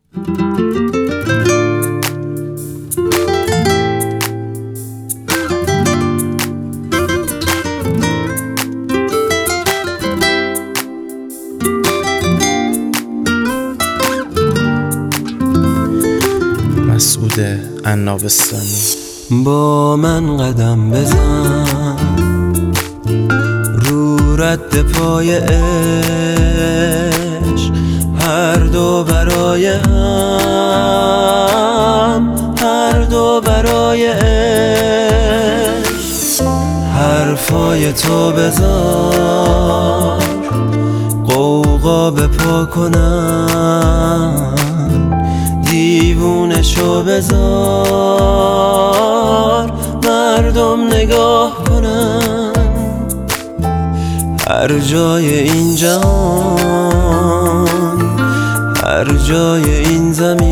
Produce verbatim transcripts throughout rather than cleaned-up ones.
مسعود عنابستانی. با من قدم بزن رو رد پای عشق، هر دو برای هم، هر دو برای عشق. حرفای تو بذار غوغا بپا کنم، دیوونشو بذار مردم نگاه کنن. هر جای این جهان، هر جای این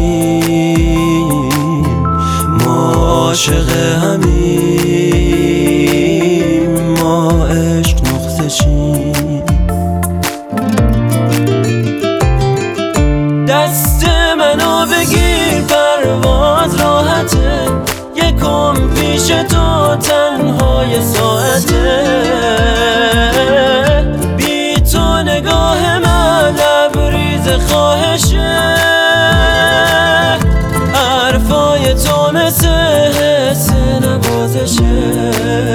زمین، ما عاشق همیم، ما عشق نقطه چین. دست منو بگیر پرواز راحته، یکم پیش تو تنهای ساعته. بی تو نگاه من لبریز خواهشه، حرفای تو مثل حس نوازشه.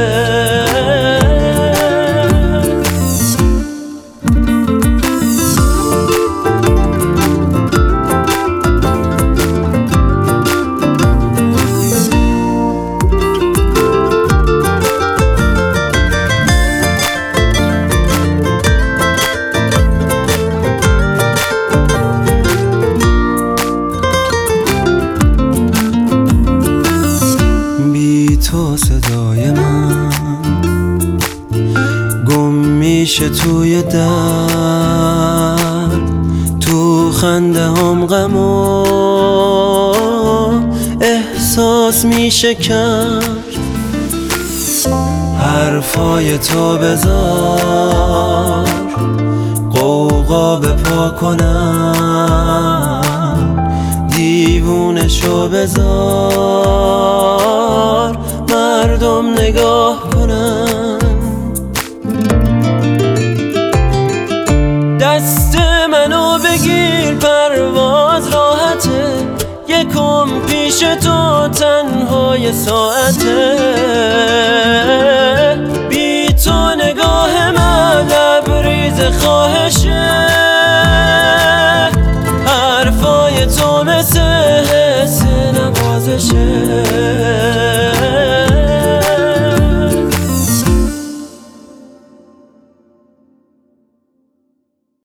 تو صدای من گم میشه توی درد، تو خنده هم غم و احساس میشه کرد. حرفای تو بذار غوغا بپا کنم، دیوونشو بذار مردم نگاه کنن. دست منو بگیر پرواز راحته، یکم پیش تو تنهای ساعته. بی تو نگاه من لبریز خواهشه، حرفای تو مثل حس نوازشه.